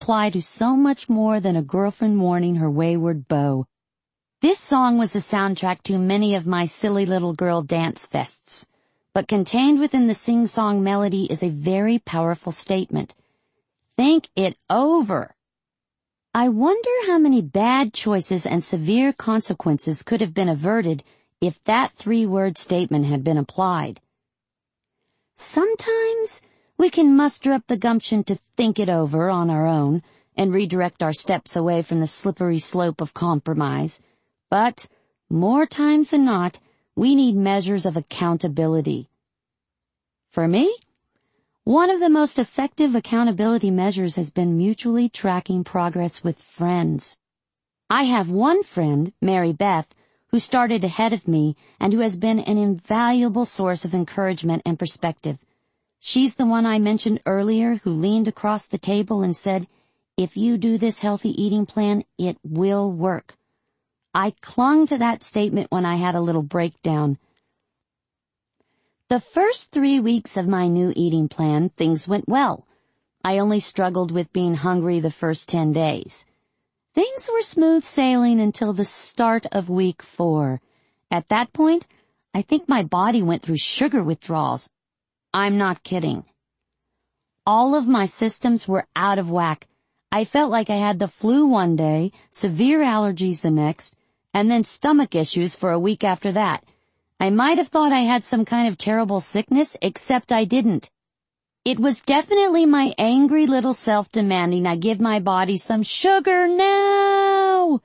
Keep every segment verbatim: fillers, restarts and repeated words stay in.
apply to so much more than a girlfriend mourning her wayward beau. This song was the soundtrack to many of my silly little girl dance fests, but contained within the sing-song melody is a very powerful statement. Think it over. I wonder how many bad choices and severe consequences could have been averted if that three-word statement had been applied. Sometimes we can muster up the gumption to think it over on our own and redirect our steps away from the slippery slope of compromise. But, more times than not, we need measures of accountability. For me, one of the most effective accountability measures has been mutually tracking progress with friends. I have one friend, Mary Beth, who started ahead of me and who has been an invaluable source of encouragement and perspective. She's the one I mentioned earlier who leaned across the table and said, "If you do this healthy eating plan, it will work." I clung to that statement when I had a little breakdown. The first three weeks of my new eating plan, things went well. I only struggled with being hungry the first ten days. Things were smooth sailing until the start of week four. At that point, I think my body went through sugar withdrawals. I'm not kidding. All of my systems were out of whack. I felt like I had the flu one day, severe allergies the next, and then stomach issues for a week after that. I might have thought I had some kind of terrible sickness, except I didn't. It was definitely my angry little self demanding I give my body some sugar now.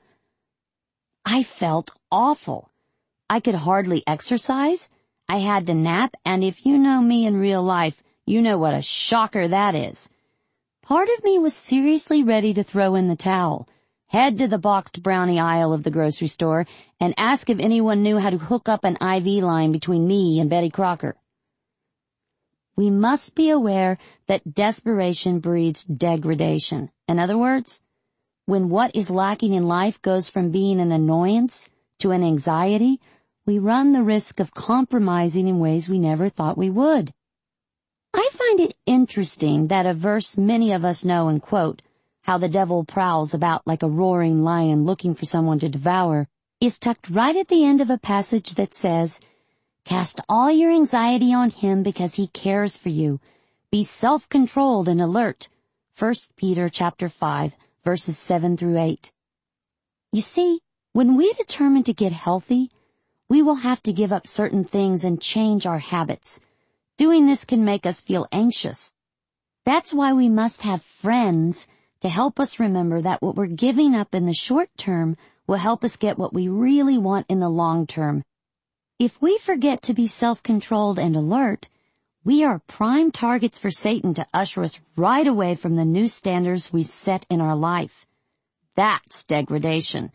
I felt awful. I could hardly exercise. I had to nap, and if you know me in real life, you know what a shocker that is. Part of me was seriously ready to throw in the towel, head to the boxed brownie aisle of the grocery store, and ask if anyone knew how to hook up an I V line between me and Betty Crocker. We must be aware that desperation breeds degradation. In other words, when what is lacking in life goes from being an annoyance to an anxiety, we run the risk of compromising in ways we never thought we would. I find it interesting that a verse many of us know and quote, how the devil prowls about like a roaring lion looking for someone to devour, is tucked right at the end of a passage that says, "Cast all your anxiety on him because he cares for you. Be self-controlled and alert." First Peter chapter five, verses seven through eight. You see, when we determine to get healthy, we will have to give up certain things and change our habits. Doing this can make us feel anxious. That's why we must have friends to help us remember that what we're giving up in the short term will help us get what we really want in the long term. If we forget to be self-controlled and alert, we are prime targets for Satan to usher us right away from the new standards we've set in our life. That's degradation.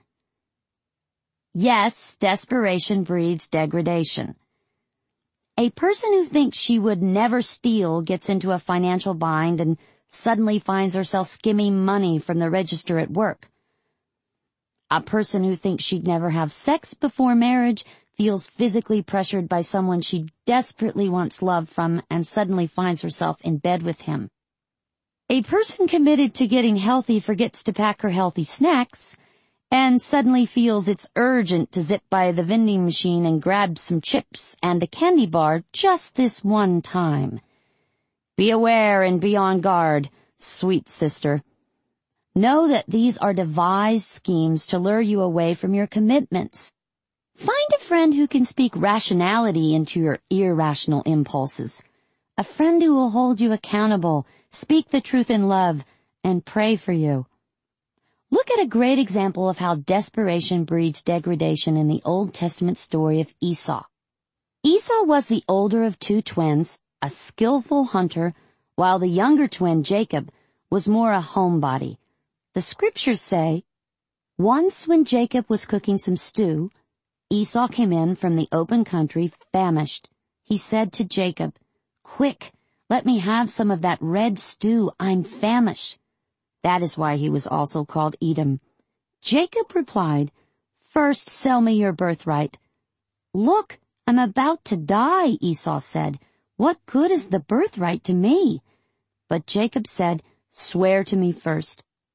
Yes, desperation breeds degradation. A person who thinks she would never steal gets into a financial bind and suddenly finds herself skimming money from the register at work. A person who thinks she'd never have sex before marriage feels physically pressured by someone she desperately wants love from and suddenly finds herself in bed with him. A person committed to getting healthy forgets to pack her healthy snacks and suddenly feels it's urgent to zip by the vending machine and grab some chips and a candy bar just this one time. Be aware and be on guard, sweet sister. Know that these are devised schemes to lure you away from your commitments. Find a friend who can speak rationality into your irrational impulses. A friend who will hold you accountable, speak the truth in love, and pray for you. Look at a great example of how desperation breeds degradation in the Old Testament story of Esau. Esau was the older of two twins, a skillful hunter, while the younger twin, Jacob, was more a homebody. The scriptures say, "Once when Jacob was cooking some stew, Esau came in from the open country famished. He said to Jacob, 'Quick, let me have some of that red stew, I'm famished.' That is why he was also called Edom. Jacob replied, 'First sell me your birthright.' 'Look, I'm about to die,' Esau said. 'What good is the birthright to me?' But Jacob said, 'Swear to me first.'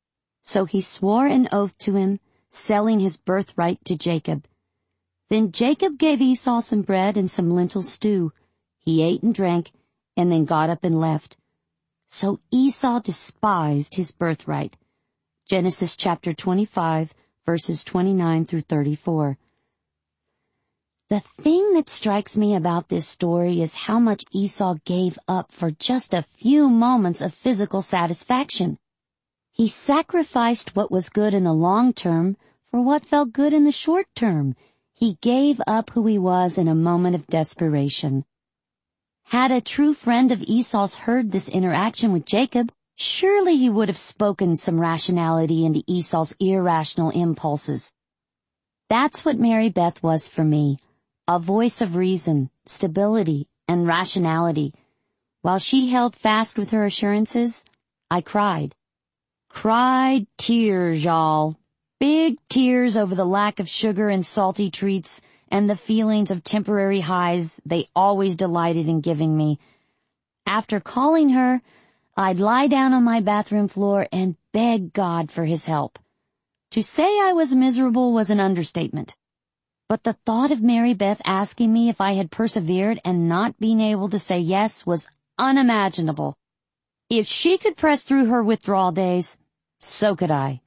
So he swore an oath to him, selling his birthright to Jacob. Then Jacob gave Esau some bread and some lentil stew. He ate and drank, and then got up and left. So Esau despised his birthright. Genesis chapter twenty-five, verses twenty-nine through thirty-four. The thing that strikes me about this story is how much Esau gave up for just a few moments of physical satisfaction. He sacrificed what was good in the long term for what felt good in the short term. He gave up who he was in a moment of desperation. Had a true friend of Esau's heard this interaction with Jacob, surely he would have spoken some rationality into Esau's irrational impulses. That's what Mary Beth was for me, a voice of reason, stability, and rationality. While she held fast with her assurances, I cried. Cried tears, y'all. Big tears over the lack of sugar and salty treats and the feelings of temporary highs they always delighted in giving me. After calling her, I'd lie down on my bathroom floor and beg God for his help. To say I was miserable was an understatement. But the thought of Mary Beth asking me if I had persevered and not being able to say yes was unimaginable. If she could press through her withdrawal days, so could I.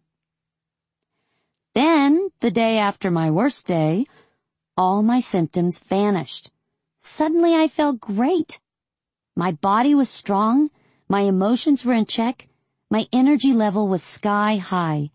Then, the day after my worst day, all my symptoms vanished. Suddenly I felt great. My body was strong, my emotions were in check, my energy level was sky high.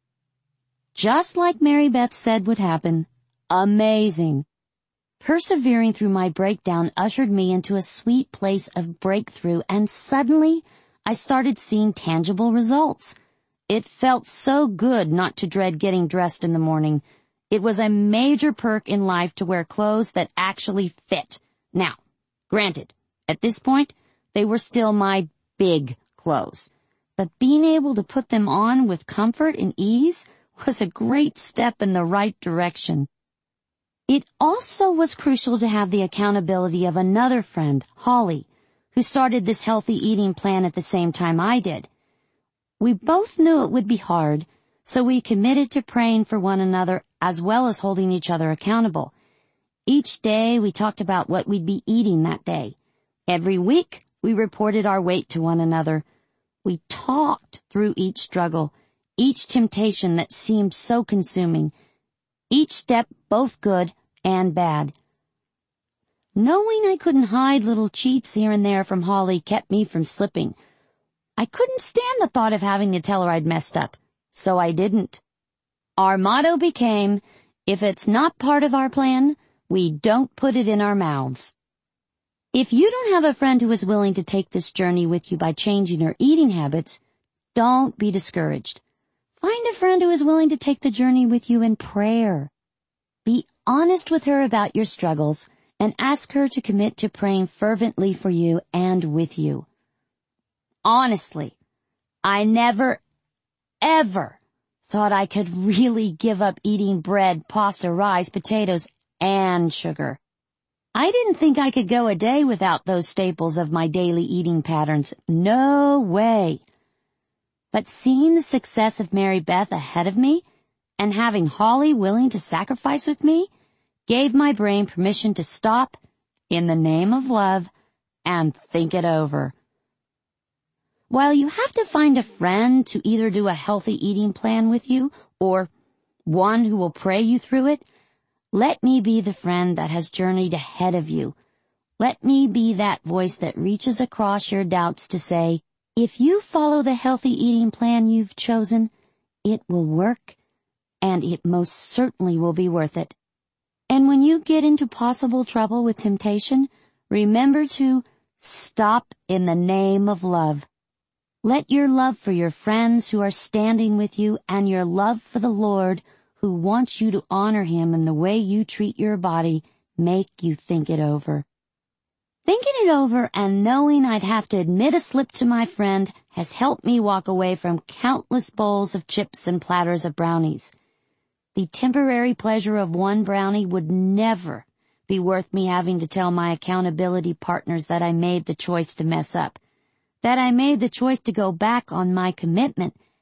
Just like Mary Beth said would happen, amazing. Persevering through my breakdown ushered me into a sweet place of breakthrough, and suddenly I started seeing tangible results. It felt so good not to dread getting dressed in the morning. It was a major perk in life to wear clothes that actually fit. Now, granted, at this point, they were still my big clothes. But being able to put them on with comfort and ease was a great step in the right direction. It also was crucial to have the accountability of another friend, Holly, who started this healthy eating plan at the same time I did. We both knew it would be hard, so we committed to praying for one another as well as holding each other accountable. Each day we talked about what we'd be eating that day. Every week we reported our weight to one another. We talked through each struggle, each temptation that seemed so consuming, each step both good and bad. Knowing I couldn't hide little cheats here and there from Holly kept me from slipping. I couldn't stand the thought of having to tell her I'd messed up, so I didn't. Our motto became, if it's not part of our plan, we don't put it in our mouths. If you don't have a friend who is willing to take this journey with you by changing your eating habits, don't be discouraged. Find a friend who is willing to take the journey with you in prayer. Be honest with her about your struggles and ask her to commit to praying fervently for you and with you. Honestly, I never, ever thought I could really give up eating bread, pasta, rice, potatoes, and sugar. I didn't think I could go a day without those staples of my daily eating patterns. No way. But seeing the success of Mary Beth ahead of me and having Holly willing to sacrifice with me gave my brain permission to stop in the name of love and think it over. While you have to find a friend to either do a healthy eating plan with you or one who will pray you through it, let me be the friend that has journeyed ahead of you. Let me be that voice that reaches across your doubts to say, if you follow the healthy eating plan you've chosen, it will work, and it most certainly will be worth it. And when you get into possible trouble with temptation, remember to stop in the name of love. Let your love for your friends who are standing with you and your love for the Lord who wants you to honor Him in the way you treat your body make you think it over. Thinking it over and knowing I'd have to admit a slip to my friend has helped me walk away from countless bowls of chips and platters of brownies. The temporary pleasure of one brownie would never be worth me having to tell my accountability partners that I made the choice to mess up, that I made the choice to go back on my commitment,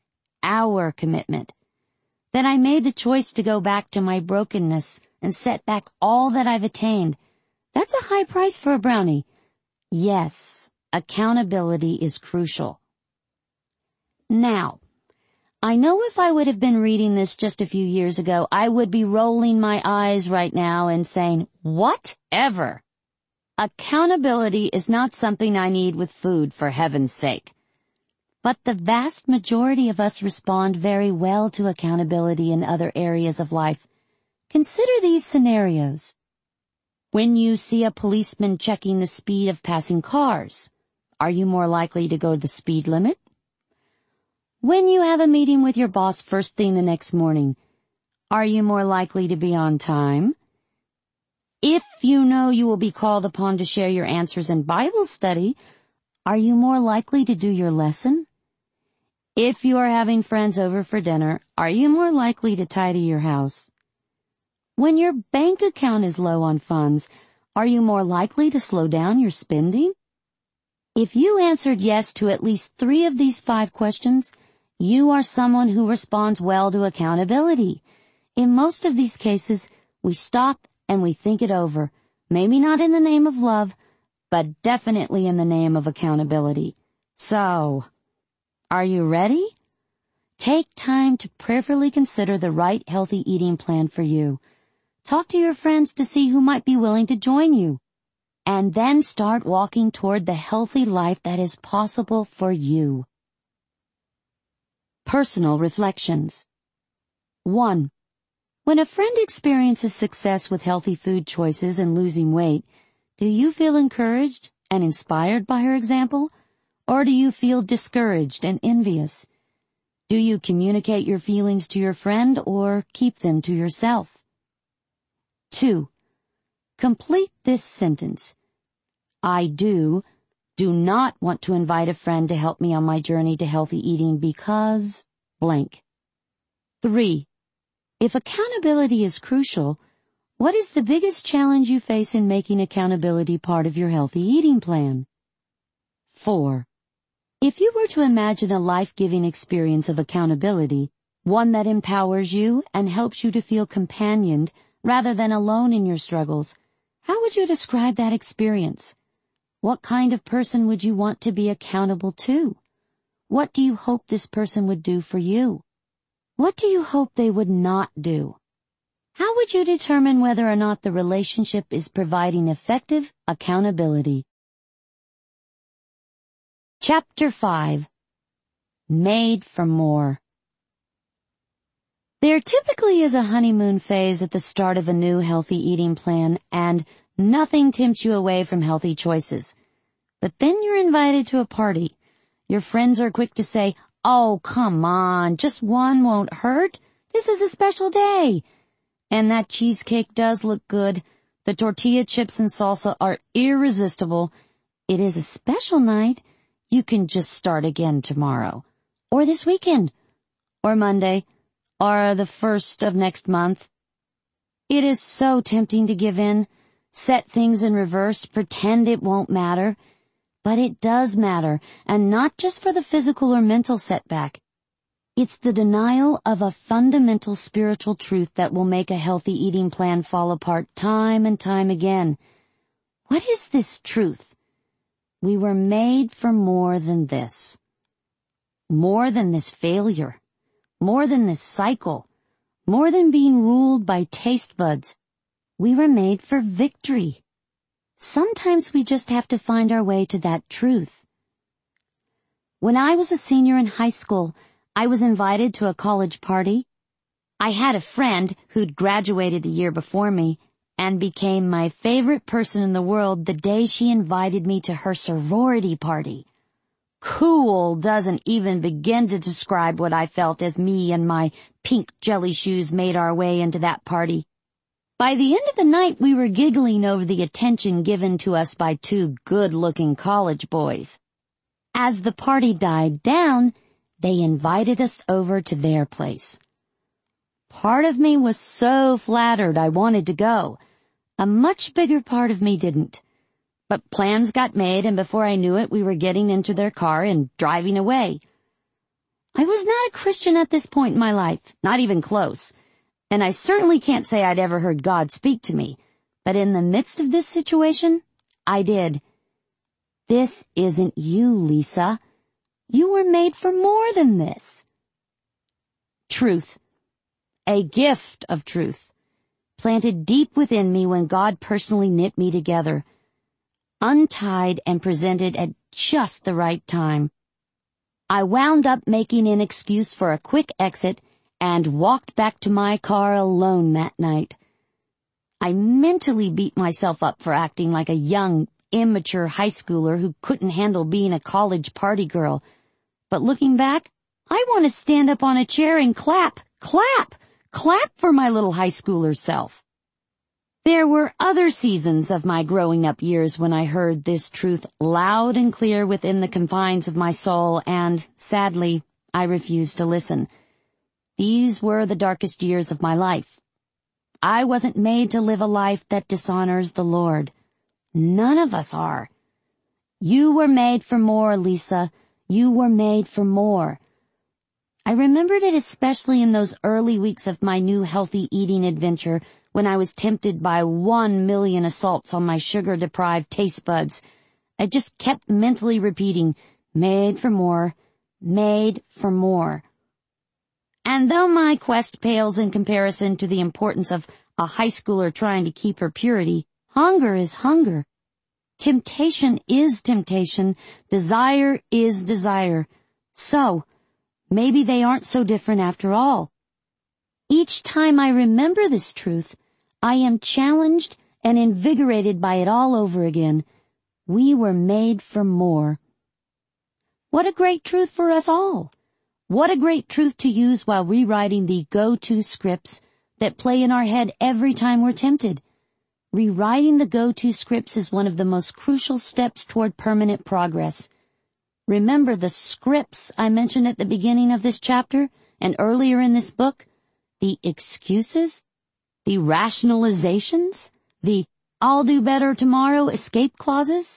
our commitment. That I made the choice to go back to my brokenness and set back all that I've attained. That's a high price for a brownie. Yes, accountability is crucial. Now, I know if I would have been reading this just a few years ago, I would be rolling my eyes right now and saying, whatever. Accountability is not something I need with food, for heaven's sake. But the vast majority of us respond very well to accountability in other areas of life. Consider these scenarios. When you see a policeman checking the speed of passing cars, are you more likely to go the speed limit? When you have a meeting with your boss first thing the next morning, are you more likely to be on time? If you know you will be called upon to share your answers in Bible study, are you more likely to do your lesson? If you are having friends over for dinner, are you more likely to tidy your house? When your bank account is low on funds, are you more likely to slow down your spending? If you answered yes to at least three of these five questions, you are someone who responds well to accountability. In most of these cases, we stop and we think it over, maybe not in the name of love, but definitely in the name of accountability. So, are you ready? Take time to prayerfully consider the right healthy eating plan for you. Talk to your friends to see who might be willing to join you. And then start walking toward the healthy life that is possible for you. Personal reflections. One. When a friend experiences success with healthy food choices and losing weight, do you feel encouraged and inspired by her example? Or do you feel discouraged and envious? Do you communicate your feelings to your friend or keep them to yourself? Two. Complete this sentence. I do, do not want to invite a friend to help me on my journey to healthy eating because blank. Three. If accountability is crucial, what is the biggest challenge you face in making accountability part of your healthy eating plan? Four. If you were to imagine a life-giving experience of accountability, one that empowers you and helps you to feel companioned rather than alone in your struggles, how would you describe that experience? What kind of person would you want to be accountable to? What do you hope this person would do for you? What do you hope they would not do? How would you determine whether or not the relationship is providing effective accountability? Chapter five. Made for More. There typically is a honeymoon phase at the start of a new healthy eating plan, and nothing tempts you away from healthy choices. But then you're invited to a party. Your friends are quick to say, "Oh, come on, just one won't hurt. This is a special day." And that cheesecake does look good. The tortilla chips and salsa are irresistible. It is a special night. You can just start again tomorrow, or this weekend, or Monday, or the first of next month. It is so tempting to give in, set things in reverse, pretend it won't matter. But it does matter, and not just for the physical or mental setback. It's the denial of a fundamental spiritual truth that will make a healthy eating plan fall apart time and time again. What is this truth? We were made for more than this. More than this failure. More than this cycle. More than being ruled by taste buds. We were made for victory. Sometimes we just have to find our way to that truth. When I was a senior in high school, I was invited to a college party. I had a friend who'd graduated the year before me and became my favorite person in the world the day she invited me to her sorority party. Cool doesn't even begin to describe what I felt as me and my pink jelly shoes made our way into that party. By the end of the night, we were giggling over the attention given to us by two good-looking college boys. As the party died down, they invited us over to their place. Part of me was so flattered I wanted to go. A much bigger part of me didn't. But plans got made, and before I knew it, we were getting into their car and driving away. I was not a Christian at this point in my life, not even close, and I certainly can't say I'd ever heard God speak to me, but in the midst of this situation, I did. This isn't you, Lisa. You were made for more than this. Truth. A gift of truth, planted deep within me when God personally knit me together, untied and presented at just the right time. I wound up making an excuse for a quick exit and walked back to my car alone that night. I mentally beat myself up for acting like a young, immature high schooler who couldn't handle being a college party girl. But looking back, I want to stand up on a chair and clap, clap, clap for my little high schooler self. There were other seasons of my growing up years when I heard this truth loud and clear within the confines of my soul, and, sadly, I refused to listen. These were the darkest years of my life. I wasn't made to live a life that dishonors the Lord. None of us are. You were made for more, Lisa. You were made for more. I remembered it especially in those early weeks of my new healthy eating adventure when I was tempted by one million assaults on my sugar-deprived taste buds. I just kept mentally repeating, made for more, made for more. And though my quest pales in comparison to the importance of a high schooler trying to keep her purity, hunger is hunger. Temptation is temptation. Desire is desire. So, maybe they aren't so different after all. Each time I remember this truth, I am challenged and invigorated by it all over again. We were made for more. What a great truth for us all. What a great truth to use while rewriting the go-to scripts that play in our head every time we're tempted. Rewriting the go-to scripts is one of the most crucial steps toward permanent progress. Remember the scripts I mentioned at the beginning of this chapter and earlier in this book? The excuses? The rationalizations? The I'll do better tomorrow escape clauses?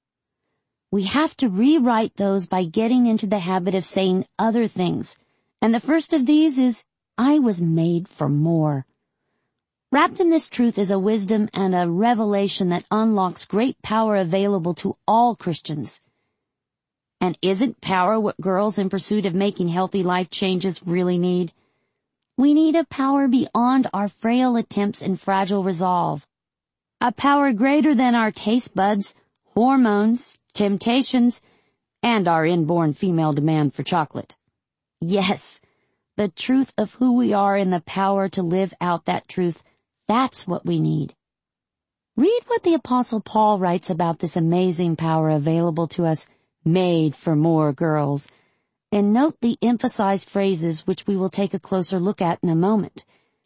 We have to rewrite those by getting into the habit of saying other things. And the first of these is, I was made for more. Wrapped in this truth is a wisdom and a revelation that unlocks great power available to all Christians. And isn't power what girls in pursuit of making healthy life changes really need? We need a power beyond our frail attempts and fragile resolve. A power greater than our taste buds, hormones, temptations, and our inborn female demand for chocolate. Yes, the truth of who we are and the power to live out that truth, that's what we need. Read what the Apostle Paul writes about this amazing power available to us, made for more girls, and note the emphasized phrases which we will take a closer look at in a moment.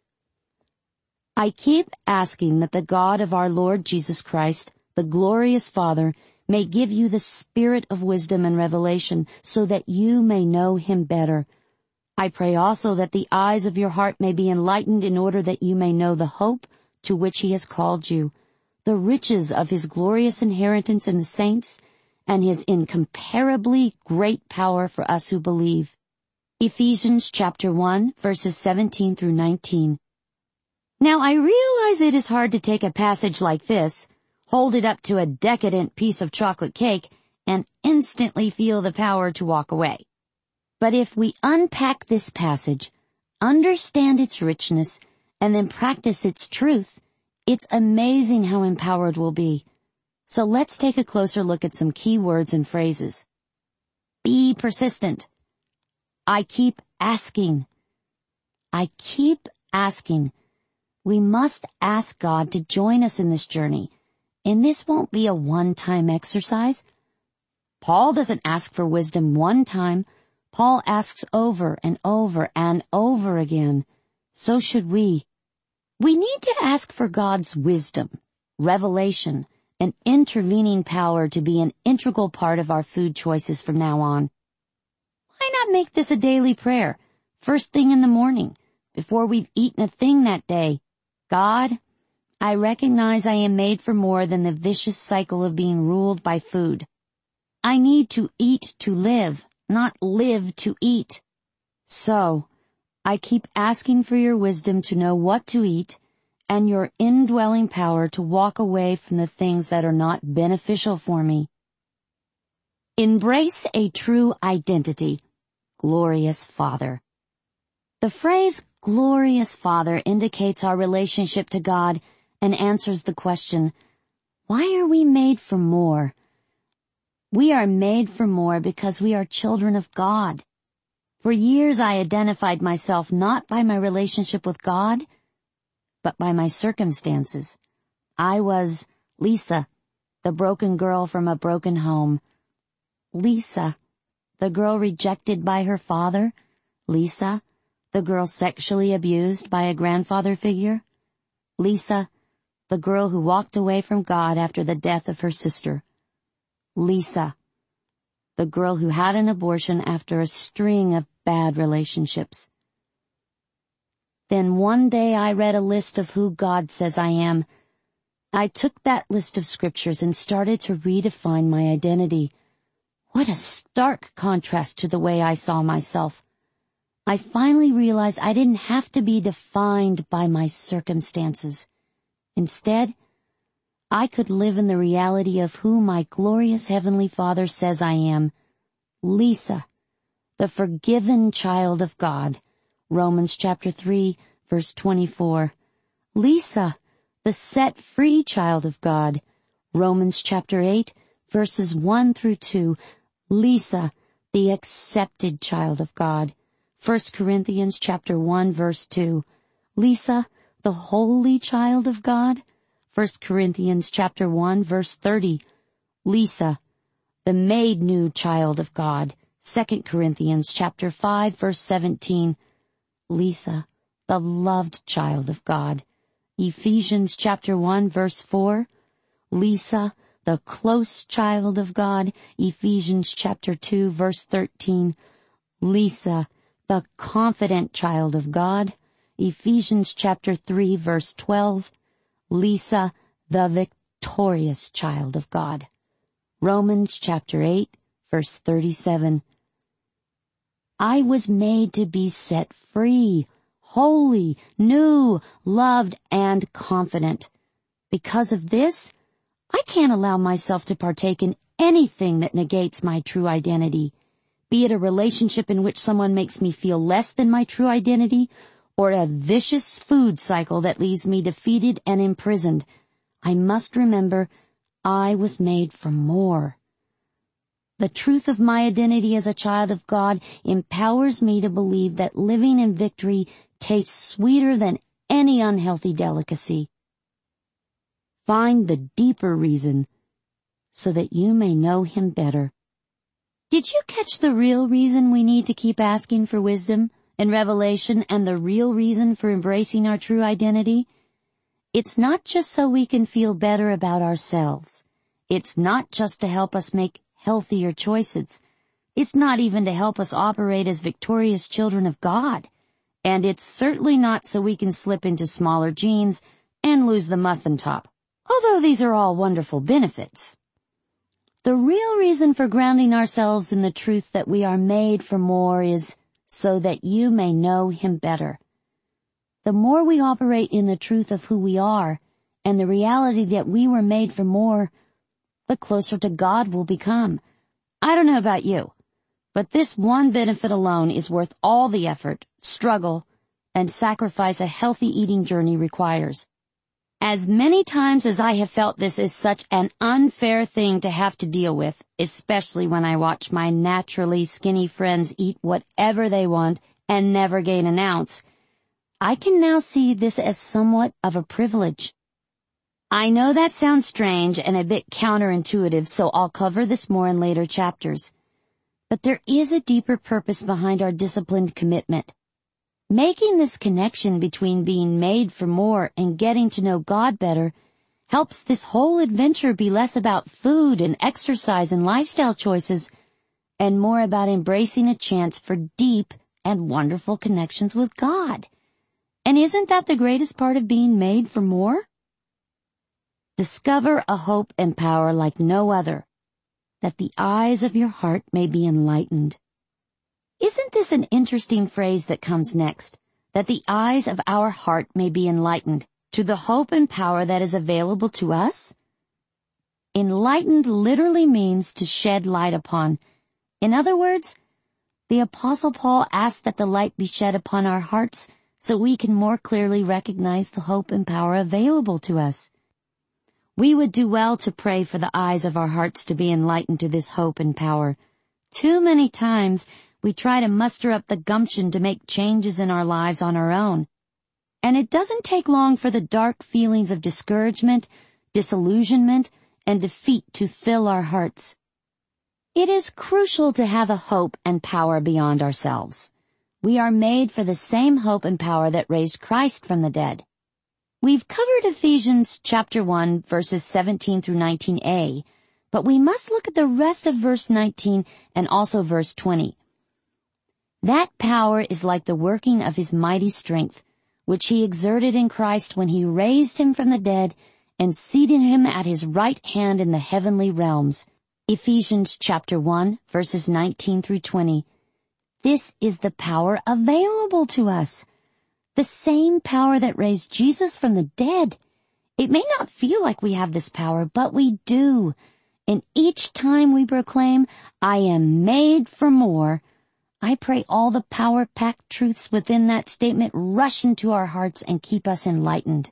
I keep asking that the God of our Lord Jesus Christ, the glorious Father, may give you the spirit of wisdom and revelation so that you may know him better. I pray also that the eyes of your heart may be enlightened in order that you may know the hope to which he has called you, the riches of his glorious inheritance in the saints, and his incomparably great power for us who believe. Ephesians chapter one, verses seventeen through nineteen. Now I realize it is hard to take a passage like this, hold it up to a decadent piece of chocolate cake, and instantly feel the power to walk away. But if we unpack this passage, understand its richness, and then practice its truth, it's amazing how empowered we'll be. So let's take a closer look at some key words and phrases. Be persistent. I keep asking. I keep asking. We must ask God to join us in this journey, and this won't be a one-time exercise. Paul doesn't ask for wisdom one time. Paul asks over and over and over again. So should we. We need to ask for God's wisdom, revelation, and intervening power to be an integral part of our food choices from now on. Why not make this a daily prayer, first thing in the morning, before we've eaten a thing that day? God, I recognize I am made for more than the vicious cycle of being ruled by food. I need to eat to live, not live to eat. So, I keep asking for your wisdom to know what to eat and your indwelling power to walk away from the things that are not beneficial for me. Embrace a true identity. Glorious Father. The phrase glorious Father indicates our relationship to God and answers the question, why are we made for more? We are made for more because we are children of God. For years I identified myself not by my relationship with God, but by my circumstances. I was Lisa, the broken girl from a broken home. Lisa, the girl rejected by her father. Lisa, the girl sexually abused by a grandfather figure. Lisa, the girl who walked away from God after the death of her sister. Lisa, the girl who had an abortion after a string of bad relationships. Then one day I read a list of who God says I am. I took that list of scriptures and started to redefine my identity. What a stark contrast to the way I saw myself. I finally realized I didn't have to be defined by my circumstances. Instead, I could live in the reality of who my glorious Heavenly Father says I am. Lisa, the forgiven child of God. Romans chapter three, verse twenty-four. Lisa, the set-free child of God. Romans chapter eight, verses one through two. Lisa, the accepted child of God. First Corinthians chapter one, verse two. Lisa, the holy child of God. First Corinthians chapter one, verse thirty. Lisa, the made new child of God. Second Corinthians chapter five, verse seventeen. Lisa, the loved child of God. Ephesians chapter one, verse four. Lisa, the close child of God. Ephesians chapter two, verse thirteen. Lisa, the confident child of God. Ephesians chapter three, verse twelve. Lisa, the victorious child of God. Romans chapter eight, verse thirty-seven. I was made to be set free, holy, new, loved, and confident. Because of this, I can't allow myself to partake in anything that negates my true identity, be it a relationship in which someone makes me feel less than my true identity, or a vicious food cycle that leaves me defeated and imprisoned. I must remember I was made for more. The truth of my identity as a child of God empowers me to believe that living in victory tastes sweeter than any unhealthy delicacy. Find the deeper reason so that you may know Him better. Did you catch the real reason we need to keep asking for wisdom and revelation and the real reason for embracing our true identity? It's not just so we can feel better about ourselves. It's not just to help us make healthier choices. It's not even to help us operate as victorious children of God. And it's certainly not so we can slip into smaller jeans and lose the muffin top, although these are all wonderful benefits. The real reason for grounding ourselves in the truth that we are made for more is so that you may know Him better. The more we operate in the truth of who we are and the reality that we were made for more, the closer to God we'll become. I don't know about you, but this one benefit alone is worth all the effort, struggle, and sacrifice a healthy eating journey requires. As many times as I have felt this is such an unfair thing to have to deal with, especially when I watch my naturally skinny friends eat whatever they want and never gain an ounce, I can now see this as somewhat of a privilege. I know that sounds strange and a bit counterintuitive, so I'll cover this more in later chapters. But there is a deeper purpose behind our disciplined commitment. Making this connection between being made for more and getting to know God better helps this whole adventure be less about food and exercise and lifestyle choices and more about embracing a chance for deep and wonderful connections with God. And isn't that the greatest part of being made for more? Discover a hope and power like no other, that the eyes of your heart may be enlightened. Isn't this an interesting phrase that comes next? That the eyes of our heart may be enlightened to the hope and power that is available to us? Enlightened literally means to shed light upon. In other words, the Apostle Paul asked that the light be shed upon our hearts so we can more clearly recognize the hope and power available to us. We would do well to pray for the eyes of our hearts to be enlightened to this hope and power. Too many times we try to muster up the gumption to make changes in our lives on our own. And it doesn't take long for the dark feelings of discouragement, disillusionment, and defeat to fill our hearts. It is crucial to have a hope and power beyond ourselves. We are made for the same hope and power that raised Christ from the dead. We've covered Ephesians chapter one, verses seventeen through nineteen a, but we must look at the rest of verse nineteen and also verse twenty. That power is like the working of his mighty strength, which he exerted in Christ when he raised him from the dead and seated him at his right hand in the heavenly realms. Ephesians chapter one, verses nineteen through twenty. This is the power available to us. The same power that raised Jesus from the dead. It may not feel like we have this power, but we do. And each time we proclaim, I am made for more, I pray all the power-packed truths within that statement rush into our hearts and keep us enlightened.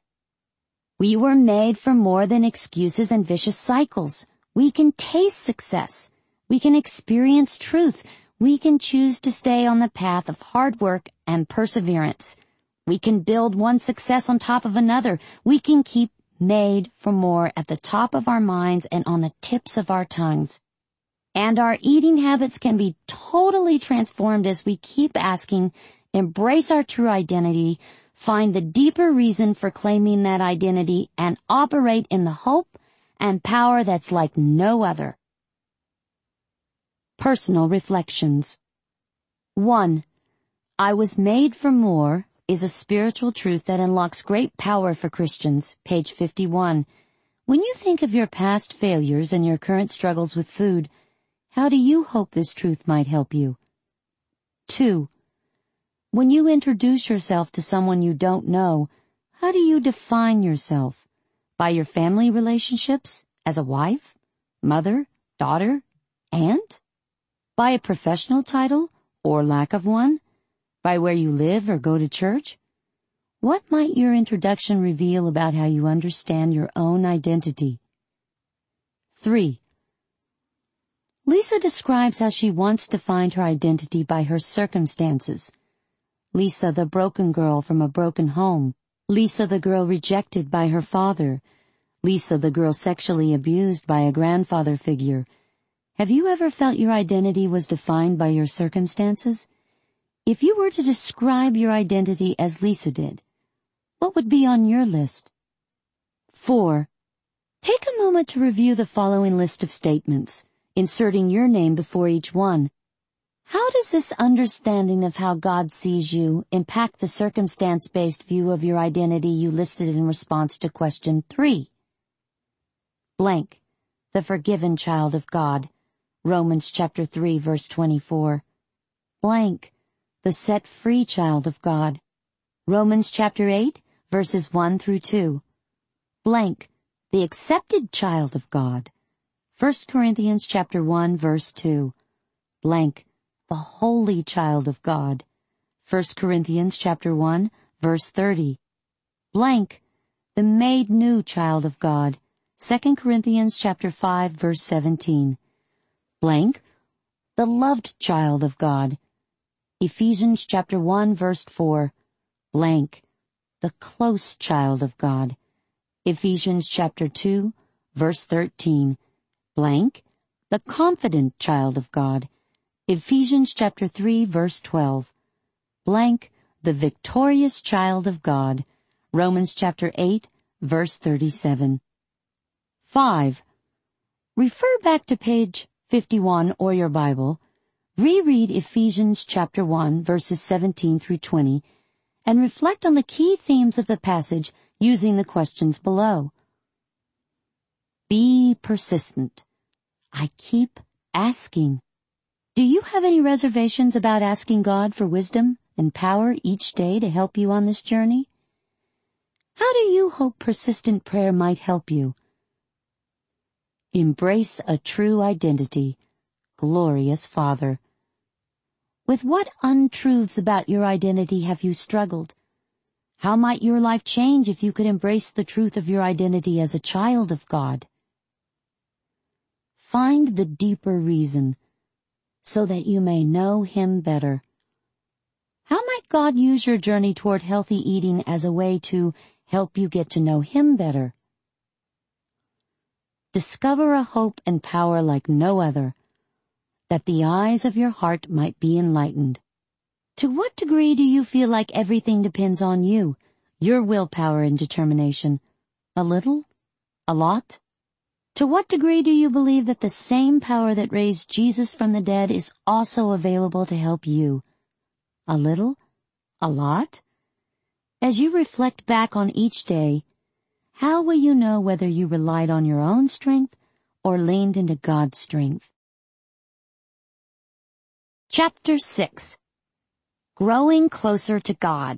We were made for more than excuses and vicious cycles. We can taste success. We can experience truth. We can choose to stay on the path of hard work and perseverance. We can build one success on top of another. We can keep made for more at the top of our minds and on the tips of our tongues. And our eating habits can be totally transformed as we keep asking, embrace our true identity, find the deeper reason for claiming that identity, and operate in the hope and power that's like no other. Personal reflections. One, I was made for more is a spiritual truth that unlocks great power for Christians, page fifty-one. When you think of your past failures and your current struggles with food, how do you hope this truth might help you? Two, when you introduce yourself to someone you don't know, how do you define yourself? By your family relationships, as a wife, mother, daughter, aunt? By a professional title or lack of one? By where you live or go to church? What might your introduction reveal about how you understand your own identity? Three. Lisa describes how she wants to find her identity by her circumstances. Lisa, the broken girl from a broken home. Lisa, the girl rejected by her father. Lisa, the girl sexually abused by a grandfather figure. Have you ever felt your identity was defined by your circumstances? If you were to describe your identity as Lisa did, what would be on your list? Four. Take a moment to review the following list of statements, inserting your name before each one. How does this understanding of how God sees you impact the circumstance-based view of your identity you listed in response to question three? Blank, the forgiven child of God. Romans chapter three, verse twenty-four. Blank, the set-free child of God. Romans chapter eight, verses one through two. Blank, the accepted child of God. First Corinthians chapter one, verse two. Blank, the holy child of God. First Corinthians chapter one, verse thirty. Blank, the made new child of God. Second Corinthians chapter five, verse seventeen. Blank, the loved child of God. Ephesians chapter one, verse four. Blank, the close child of God. Ephesians chapter two, verse thirteen. Blank, the confident child of God. Ephesians chapter three, verse twelve. Blank, the victorious child of God. Romans chapter eight, verse thirty-seven. Five. Refer back to page fifty-one or your Bible. Reread Ephesians chapter one, verses seventeen through twenty, and reflect on the key themes of the passage using the questions below. Be persistent. I keep asking. Do you have any reservations about asking God for wisdom and power each day to help you on this journey? How do you hope persistent prayer might help you? Embrace a true identity, glorious Father. With what untruths about your identity have you struggled? How might your life change if you could embrace the truth of your identity as a child of God? Find the deeper reason so that you may know Him better. How might God use your journey toward healthy eating as a way to help you get to know Him better? Discover a hope and power like no other, that the eyes of your heart might be enlightened. To what degree do you feel like everything depends on you, your willpower and determination? A little? A lot? To what degree do you believe that the same power that raised Jesus from the dead is also available to help you? A little? A lot? As you reflect back on each day, how will you know whether you relied on your own strength or leaned into God's strength? Chapter six. Growing Closer to God.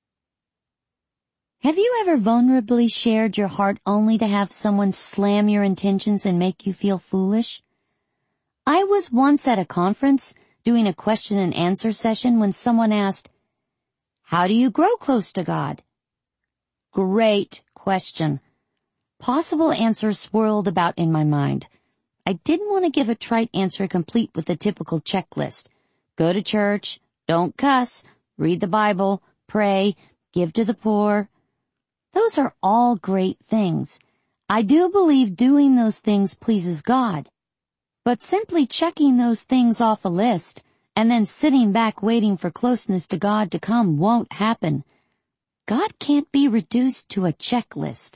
Have you ever vulnerably shared your heart only to have someone slam your intentions and make you feel foolish? I was once at a conference doing a question and answer session when someone asked, "How do you grow close to God?" Great question. Possible answers swirled about in my mind. I didn't want to give a trite answer complete with the typical checklist. Go to church, don't cuss, read the Bible, pray, give to the poor. Those are all great things. I do believe doing those things pleases God. But simply checking those things off a list and then sitting back waiting for closeness to God to come won't happen. God can't be reduced to a checklist.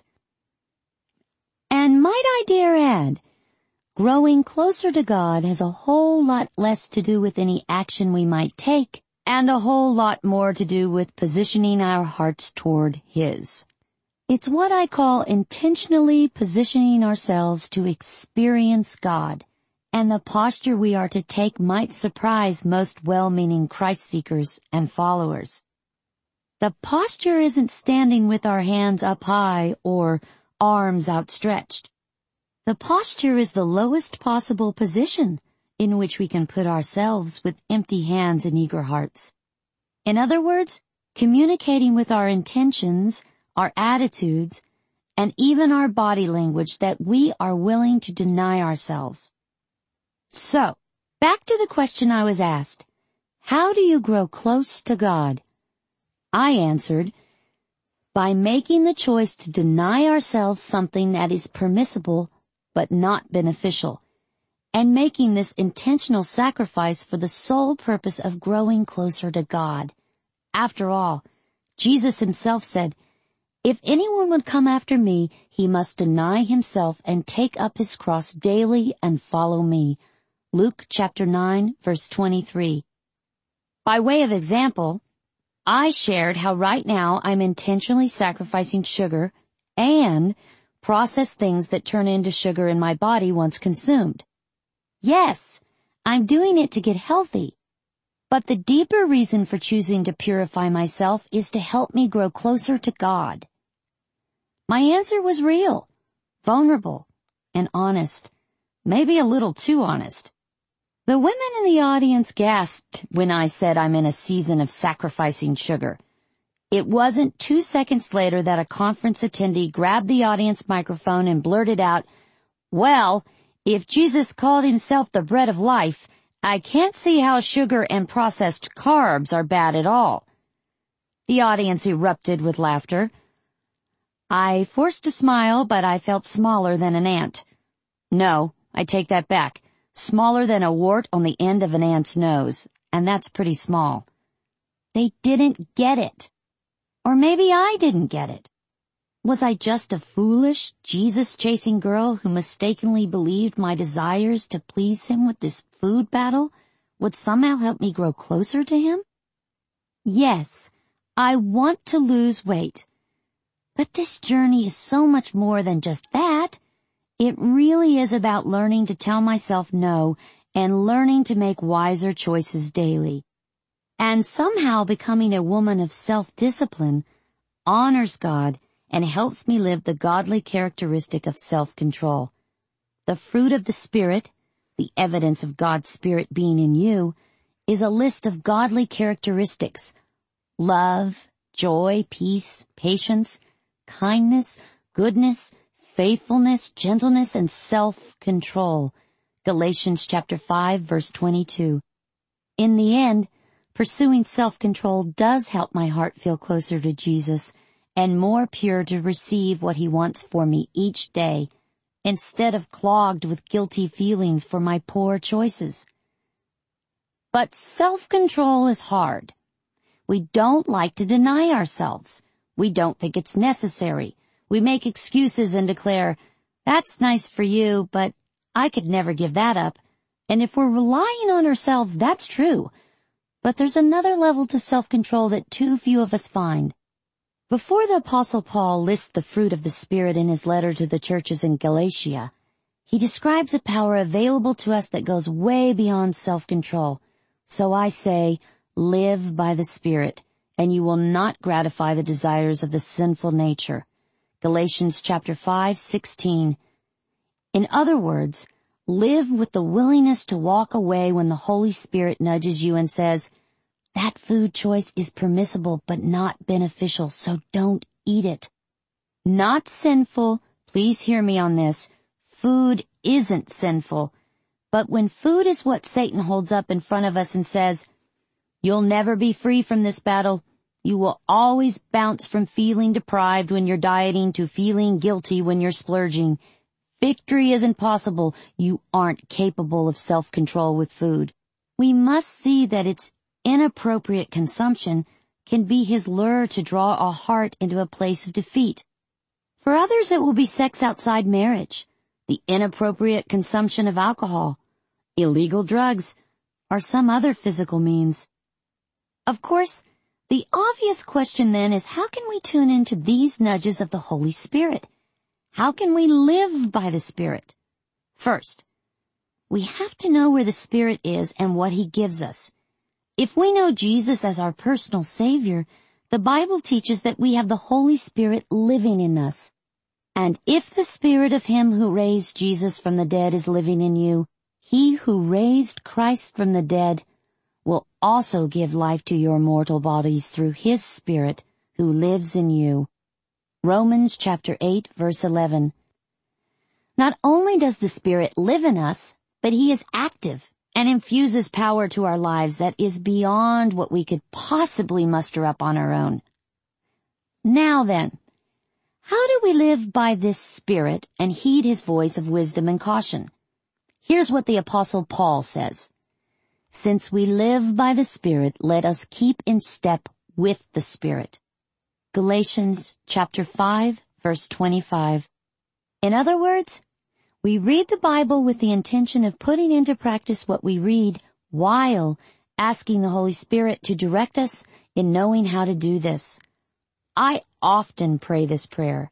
And might I dare add, growing closer to God has a whole lot less to do with any action we might take, and a whole lot more to do with positioning our hearts toward His. It's what I call intentionally positioning ourselves to experience God, and the posture we are to take might surprise most well-meaning Christ-seekers and followers. The posture isn't standing with our hands up high or arms outstretched. The posture is the lowest possible position in which we can put ourselves with empty hands and eager hearts. In other words, communicating with our intentions, our attitudes, and even our body language that we are willing to deny ourselves. So, back to the question I was asked, how do you grow close to God? I answered, by making the choice to deny ourselves something that is permissible but not beneficial, and making this intentional sacrifice for the sole purpose of growing closer to God. After all, Jesus Himself said, "If anyone would come after me, he must deny himself and take up his cross daily and follow me." Luke chapter nine, verse twenty-three. By way of example, I shared how right now I'm intentionally sacrificing sugar and processed things that turn into sugar in my body once consumed. Yes, I'm doing it to get healthy. But the deeper reason for choosing to purify myself is to help me grow closer to God. My answer was real, vulnerable, and honest. Maybe a little too honest. The women in the audience gasped when I said I'm in a season of sacrificing sugar. It wasn't two seconds later that a conference attendee grabbed the audience microphone and blurted out, "Well, if Jesus called Himself the bread of life, I can't see how sugar and processed carbs are bad at all." The audience erupted with laughter. I forced a smile, but I felt smaller than an ant. No, I take that back. Smaller than a wart on the end of an ant's nose, and that's pretty small. They didn't get it. Or maybe I didn't get it. Was I just a foolish, Jesus-chasing girl who mistakenly believed my desires to please Him with this food battle would somehow help me grow closer to Him? Yes, I want to lose weight. But this journey is so much more than just that. It really is about learning to tell myself no and learning to make wiser choices daily. And somehow becoming a woman of self-discipline honors God and helps me live the godly characteristic of self-control. The fruit of the Spirit, the evidence of God's Spirit being in you, is a list of godly characteristics: love, joy, peace, patience, kindness, goodness, faithfulness, gentleness, and self-control. Galatians chapter five, verse twenty-two. In the end, pursuing self-control does help my heart feel closer to Jesus and more pure to receive what He wants for me each day, instead of clogged with guilty feelings for my poor choices. But self-control is hard. We don't like to deny ourselves. We don't think it's necessary. We make excuses and declare, "That's nice for you, but I could never give that up." And if we're relying on ourselves, that's true. But there's another level to self-control that too few of us find. Before the Apostle Paul lists the fruit of the Spirit in his letter to the churches in Galatia, he describes a power available to us that goes way beyond self-control. So I say, live by the Spirit, and you will not gratify the desires of the sinful nature. Galatians chapter five, sixteen. In other words, live with the willingness to walk away when the Holy Spirit nudges you and says, "That food choice is permissible but not beneficial, so don't eat it." Not sinful, please hear me on this. Food isn't sinful. But when food is what Satan holds up in front of us and says, "You'll never be free from this battle. You will always bounce from feeling deprived when you're dieting to feeling guilty when you're splurging. Victory isn't possible. You aren't capable of self-control with food." We must see that its inappropriate consumption can be his lure to draw a heart into a place of defeat. For others, it will be sex outside marriage, the inappropriate consumption of alcohol, illegal drugs, or some other physical means. Of course, the obvious question then is, how can we tune into these nudges of the Holy Spirit? How can we live by the Spirit? First, we have to know where the Spirit is and what He gives us. If we know Jesus as our personal Savior, the Bible teaches that we have the Holy Spirit living in us. And if the Spirit of Him who raised Jesus from the dead is living in you, He who raised Christ from the dead will also give life to your mortal bodies through His Spirit who lives in you. Romans chapter eight, verse eleven. Not only does the Spirit live in us, but He is active and infuses power to our lives that is beyond what we could possibly muster up on our own. Now then, how do we live by this Spirit and heed His voice of wisdom and caution? Here's what the Apostle Paul says. "Since we live by the Spirit, let us keep in step with the Spirit." Galatians chapter five, verse twenty-five. In other words, we read the Bible with the intention of putting into practice what we read while asking the Holy Spirit to direct us in knowing how to do this. I often pray this prayer.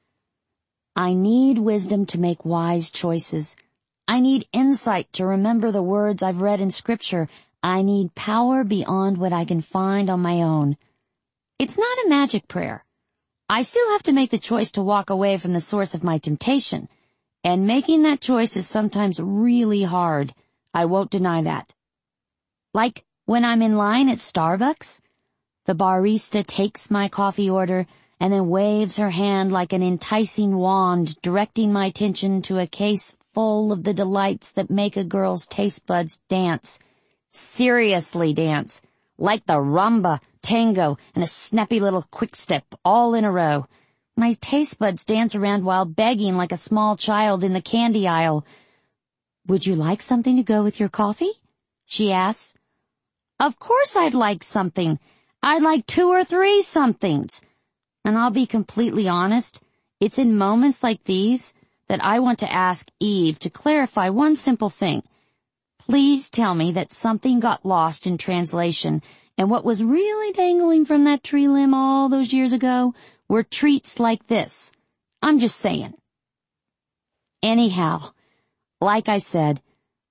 I need wisdom to make wise choices. I need insight to remember the words I've read in Scripture. I need power beyond what I can find on my own. It's not a magic prayer. I still have to make the choice to walk away from the source of my temptation. And making that choice is sometimes really hard. I won't deny that. Like when I'm in line at Starbucks, the barista takes my coffee order and then waves her hand like an enticing wand, directing my attention to a case full of the delights that make a girl's taste buds dance. Seriously dance. Like the rumba, tango, and a snappy little quick step all in a row. My taste buds dance around while begging like a small child in the candy aisle. "Would you like something to go with your coffee?" she asks. Of course I'd like something. I'd like two or three somethings. And I'll be completely honest, it's in moments like these that I want to ask Eve to clarify one simple thing. Please tell me that something got lost in translation, and what was really dangling from that tree limb all those years ago were treats like this. I'm just saying. Anyhow, like I said,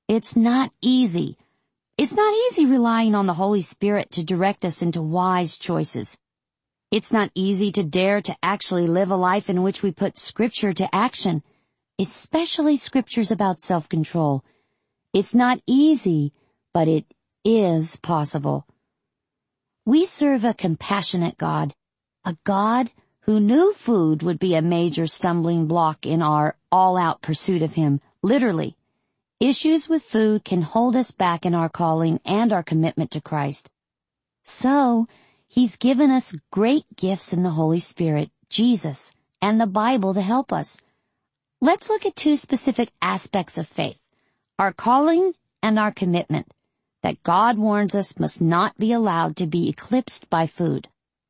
It's not easy. It's not easy relying on the Holy Spirit to direct us into wise choices. It's not easy to dare to actually live a life in which we put Scripture to action, especially Scriptures about self-control. It's not easy, but it is possible. We serve a compassionate God, a God who knew food would be a major stumbling block in our all-out pursuit of Him. Literally, issues with food can hold us back in our calling and our commitment to Christ. So, He's given us great gifts in the Holy Spirit, Jesus, and the Bible to help us. Let's look at two specific aspects of faith, our calling and our commitment, that God warns us must not be allowed to be eclipsed by food.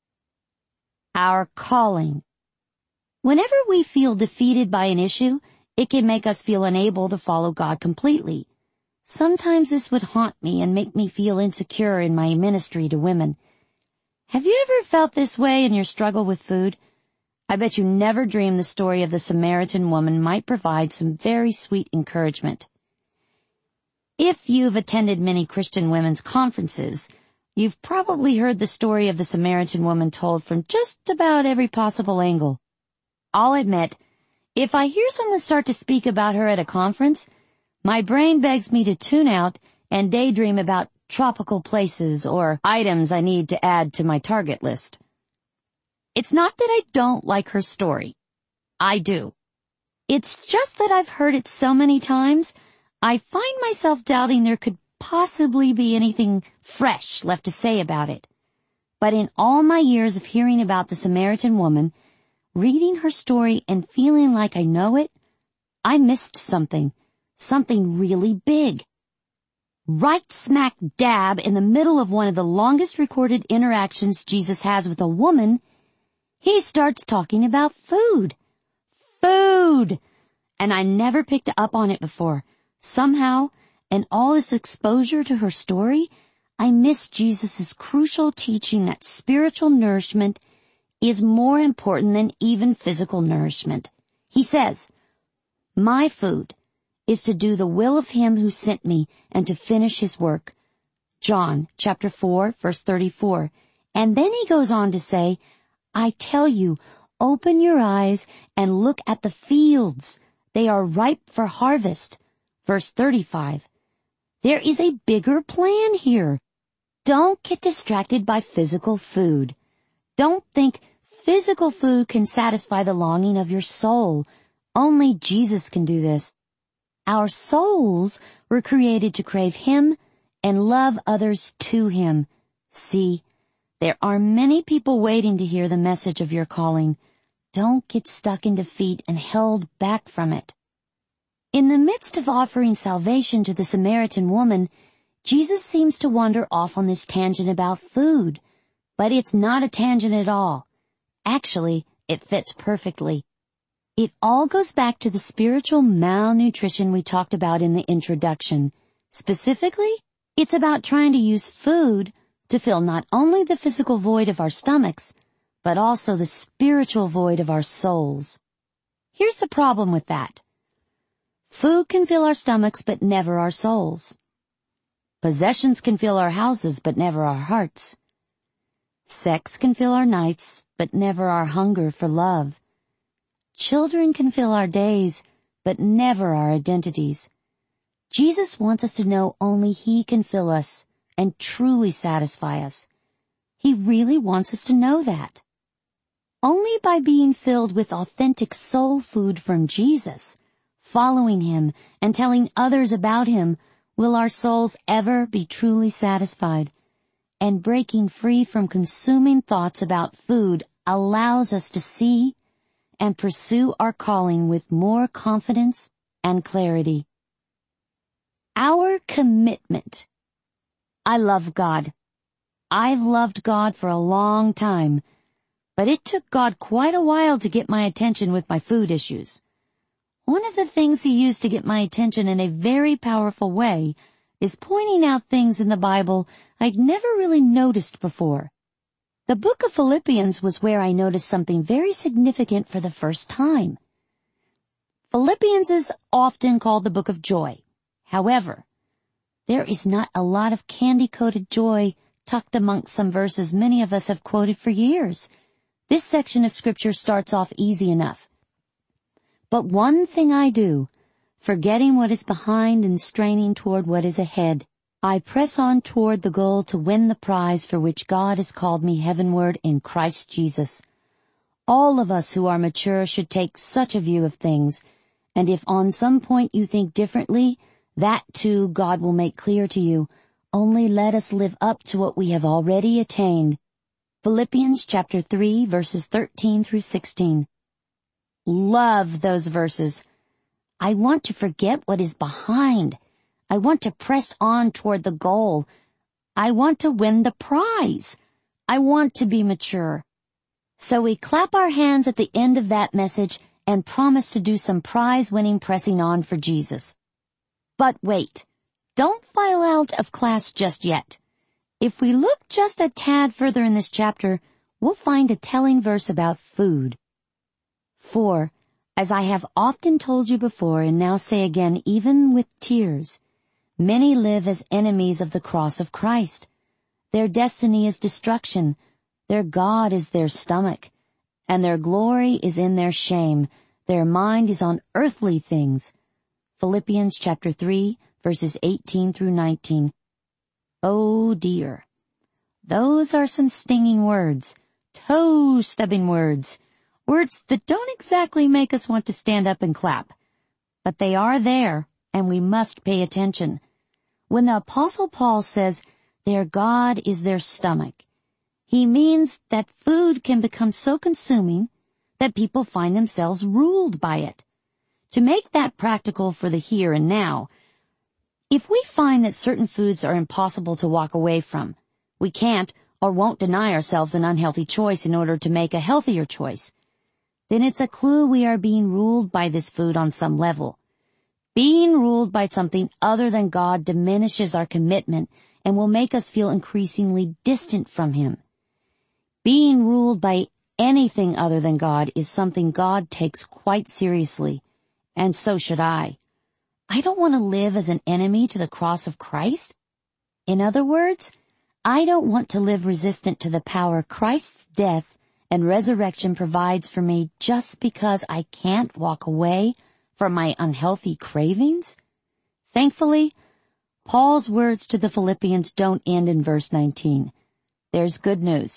Our calling. Whenever we feel defeated by an issue, it can make us feel unable to follow God completely. Sometimes this would haunt me and make me feel insecure in my ministry to women. Have you ever felt this way in your struggle with food? I bet you never dreamed the story of the Samaritan woman might provide some very sweet encouragement. If you've attended many Christian women's conferences, you've probably heard the story of the Samaritan woman told from just about every possible angle. I'll admit, if I hear someone start to speak about her at a conference, my brain begs me to tune out and daydream about tropical places or items I need to add to my target list. It's not that I don't like her story. I do. It's just that I've heard it so many times, I find myself doubting there could possibly be anything fresh left to say about it. But in all my years of hearing about the Samaritan woman, reading her story and feeling like I know it, I missed something, something really big. Right smack dab in the middle of one of the longest recorded interactions Jesus has with a woman, he starts talking about food. Food! And I never picked up on it before. Somehow, in all this exposure to her story, I missed Jesus' crucial teaching that spiritual nourishment is more important than even physical nourishment. He says, "My food is to do the will of Him who sent me and to finish His work." John chapter four, verse thirty-four. And then he goes on to say, "I tell you, open your eyes and look at the fields. They are ripe for harvest." Verse thirty-five. There is a bigger plan here. Don't get distracted by physical food. Don't think physical food can satisfy the longing of your soul. Only Jesus can do this. Our souls were created to crave Him and love others to Him. See, there are many people waiting to hear the message of your calling. Don't get stuck in defeat and held back from it. In the midst of offering salvation to the Samaritan woman, Jesus seems to wander off on this tangent about food. But it's not a tangent at all. Actually, it fits perfectly. It all goes back to the spiritual malnutrition we talked about in the introduction. Specifically, it's about trying to use food to fill not only the physical void of our stomachs, but also the spiritual void of our souls. Here's the problem with that. Food can fill our stomachs, but never our souls. Possessions can fill our houses, but never our hearts. Sex can fill our nights, but never our hunger for love. Children can fill our days, but never our identities. Jesus wants us to know only He can fill us and truly satisfy us. He really wants us to know that. Only by being filled with authentic soul food from Jesus, following Him and telling others about Him, will our souls ever be truly satisfied. And breaking free from consuming thoughts about food allows us to see and pursue our calling with more confidence and clarity. Our commitment. I love God. I've loved God for a long time, but it took God quite a while to get my attention with my food issues. One of the things He used to get my attention in a very powerful way is pointing out things in the Bible I'd never really noticed before. The book of Philippians was where I noticed something very significant for the first time. Philippians is often called the book of joy. However, there is not a lot of candy-coated joy tucked amongst some verses many of us have quoted for years. This section of Scripture starts off easy enough. But one thing I do, forgetting what is behind and straining toward what is ahead, I press on toward the goal to win the prize for which God has called me heavenward in Christ Jesus. All of us who are mature should take such a view of things, and if on some point you think differently, that too God will make clear to you. Only let us live up to what we have already attained. Philippians chapter three, verses thirteen through sixteen. Love those verses. I want to forget what is behind. I want to press on toward the goal. I want to win the prize. I want to be mature. So we clap our hands at the end of that message and promise to do some prize-winning pressing on for Jesus. But wait, don't file out of class just yet. If we look just a tad further in this chapter, we'll find a telling verse about food. For, as I have often told you before and now say again even with tears, many live as enemies of the cross of Christ. Their destiny is destruction, their God is their stomach, and their glory is in their shame. Their mind is on earthly things. Philippians chapter three, verses eighteen through nineteen. Oh dear. Those are some stinging words, toe-stubbing words, words that don't exactly make us want to stand up and clap. But they are there, and we must pay attention. When the Apostle Paul says their God is their stomach, he means that food can become so consuming that people find themselves ruled by it. To make that practical for the here and now, if we find that certain foods are impossible to walk away from, we can't or won't deny ourselves an unhealthy choice in order to make a healthier choice, then it's a clue we are being ruled by this food on some level. Being ruled by something other than God diminishes our commitment and will make us feel increasingly distant from Him. Being ruled by anything other than God is something God takes quite seriously, and so should I. I don't want to live as an enemy to the cross of Christ. In other words, I don't want to live resistant to the power Christ's death and resurrection provides for me just because I can't walk away from my unhealthy cravings. Thankfully, Paul's words to the Philippians don't end in verse nineteen. There's good news.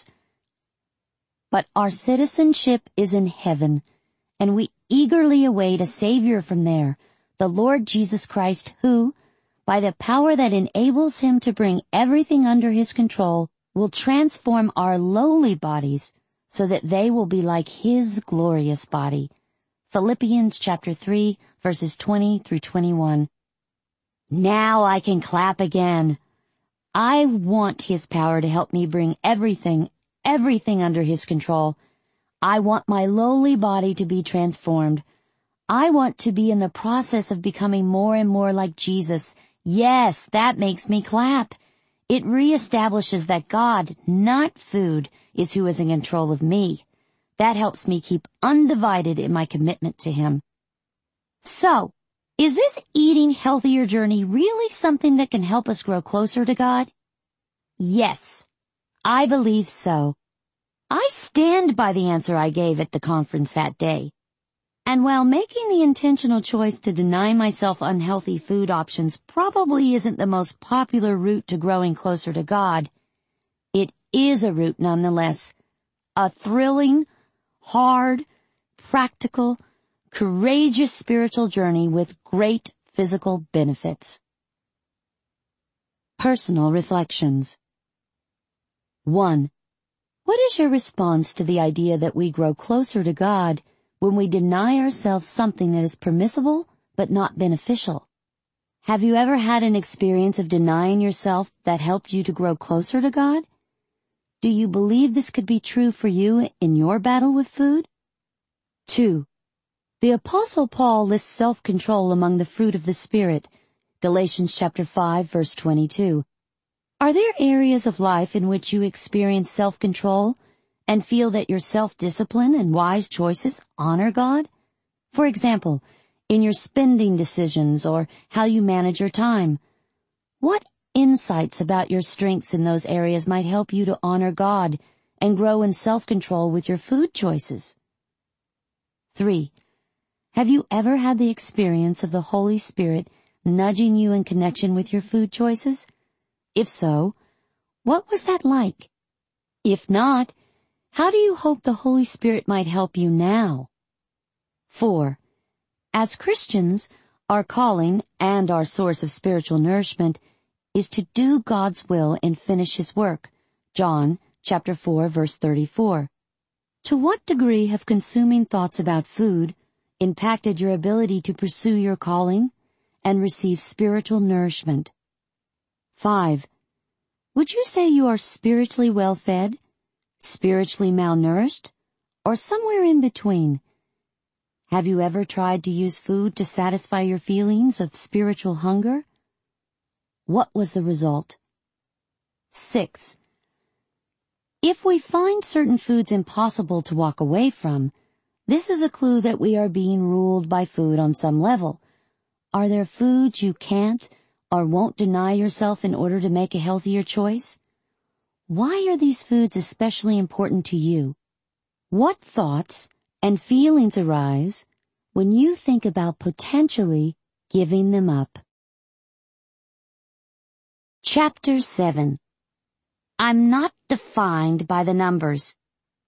But our citizenship is in heaven, and we eagerly await a Savior from there, the Lord Jesus Christ, who, by the power that enables Him to bring everything under His control, will transform our lowly bodies so that they will be like His glorious body. Philippians chapter three, verses twenty through twenty-one. Now I can clap again. I want His power to help me bring everything, everything under His control. I want my lowly body to be transformed. I want to be in the process of becoming more and more like Jesus. Yes, that makes me clap. It reestablishes that God, not food, is who is in control of me. That helps me keep undivided in my commitment to Him. So, is this eating healthier journey really something that can help us grow closer to God? Yes, I believe so. I stand by the answer I gave at the conference that day. And while making the intentional choice to deny myself unhealthy food options probably isn't the most popular route to growing closer to God, it is a route nonetheless. A thrilling, hard, practical, courageous spiritual journey with great physical benefits. Personal reflections. One. What is your response to the idea that we grow closer to God when we deny ourselves something that is permissible but not beneficial? Have you ever had an experience of denying yourself that helped you to grow closer to God? Do you believe this could be true for you in your battle with food? Two. The Apostle Paul lists self-control among the fruit of the Spirit, Galatians chapter five, verse twenty-two. Are there areas of life in which you experience self-control and feel that your self-discipline and wise choices honor God? For example, in your spending decisions or how you manage your time? What insights about your strengths in those areas might help you to honor God and grow in self-control with your food choices? Three, have you ever had the experience of the Holy Spirit nudging you in connection with your food choices? If so, what was that like? If not, how do you hope the Holy Spirit might help you now? Four, as Christians, our calling and our source of spiritual nourishment is to do God's will and finish His work. John chapter four, verse thirty-four. To what degree have consuming thoughts about food impacted your ability to pursue your calling and receive spiritual nourishment? Five, would you say you are spiritually well-fed, spiritually malnourished, or somewhere in between? Have you ever tried to use food to satisfy your feelings of spiritual hunger? What was the result? Six, if we find certain foods impossible to walk away from, this is a clue that we are being ruled by food on some level. Are there foods you can't or won't deny yourself in order to make a healthier choice? Why are these foods especially important to you? What thoughts and feelings arise when you think about potentially giving them up? Chapter seven. I'm not defined by the numbers.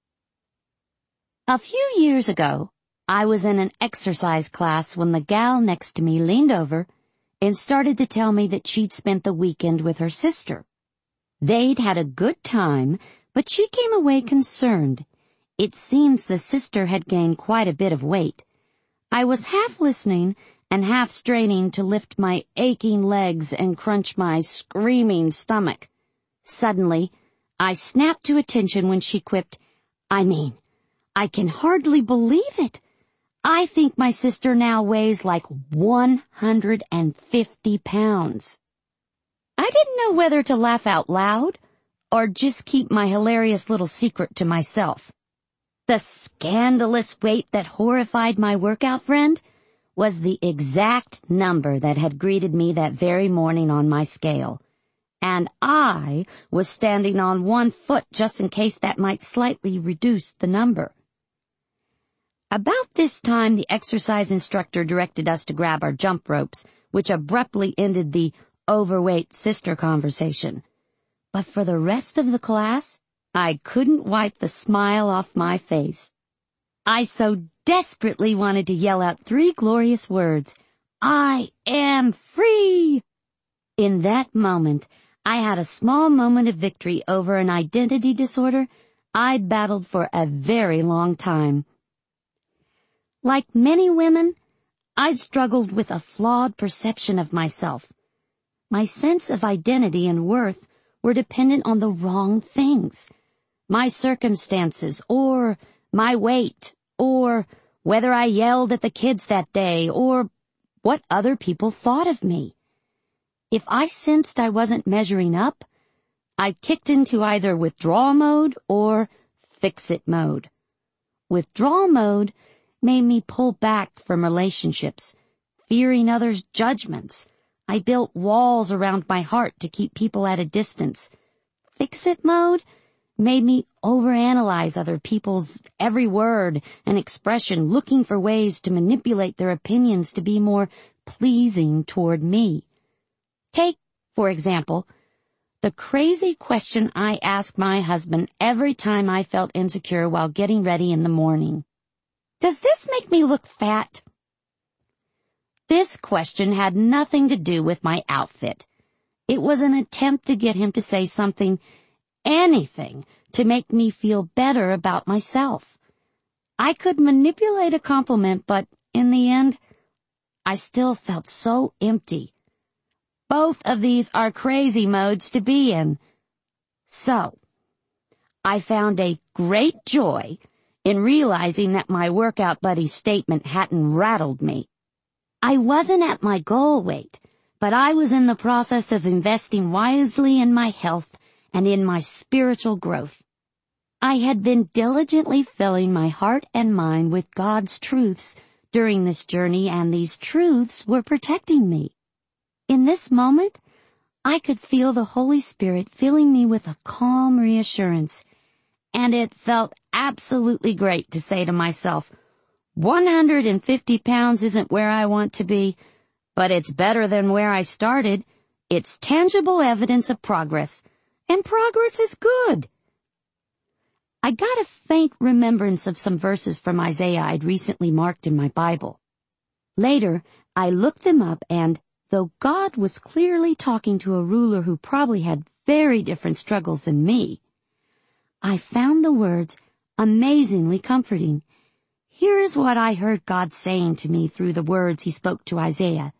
A few years ago, I was in an exercise class when the gal next to me leaned over and started to tell me that she'd spent the weekend with her sister. They'd had a good time, but she came away concerned. It seems the sister had gained quite a bit of weight. I was half listening and half straining to lift my aching legs and crunch my screaming stomach. Suddenly, I snapped to attention when she quipped, I mean, I can hardly believe it. I think my sister now weighs like one hundred fifty pounds. I didn't know whether to laugh out loud or just keep my hilarious little secret to myself. The scandalous weight that horrified my workout friend was the exact number that had greeted me that very morning on my scale. And I was standing on one foot just in case that might slightly reduce the number. About this time, the exercise instructor directed us to grab our jump ropes, which abruptly ended the overweight sister conversation. But for the rest of the class, I couldn't wipe the smile off my face. I so desperately wanted to yell out three glorious words, I am free! In that moment, I had a small moment of victory over an identity disorder I'd battled for a very long time. Like many women, I'd struggled with a flawed perception of myself. My sense of identity and worth were dependent on the wrong things. My circumstances, or my weight, or whether I yelled at the kids that day, or what other people thought of me. If I sensed I wasn't measuring up, I kicked into either withdrawal mode or fix-it mode. Withdrawal mode made me pull back from relationships, fearing others' judgments. I built walls around my heart to keep people at a distance. Fix-it mode made me overanalyze other people's every word and expression, looking for ways to manipulate their opinions to be more pleasing toward me. Take, for example, the crazy question I asked my husband every time I felt insecure while getting ready in the morning. Does this make me look fat? This question had nothing to do with my outfit. It was an attempt to get him to say something, anything, to make me feel better about myself. I could manipulate a compliment, but in the end, I still felt so empty. Both of these are crazy modes to be in. So, I found a great joy in realizing that my workout buddy's statement hadn't rattled me. I wasn't at my goal weight, but I was in the process of investing wisely in my health and in my spiritual growth. I had been diligently filling my heart and mind with God's truths during this journey, and these truths were protecting me. In this moment, I could feel the Holy Spirit filling me with a calm reassurance, and it felt absolutely great to say to myself, one hundred fifty pounds isn't where I want to be, but it's better than where I started. It's tangible evidence of progress, and progress is good. I got a faint remembrance of some verses from Isaiah I'd recently marked in my Bible. Later, I looked them up, and though God was clearly talking to a ruler who probably had very different struggles than me, I found the words amazingly comforting. Here is what I heard God saying to me through the words he spoke to Isaiah.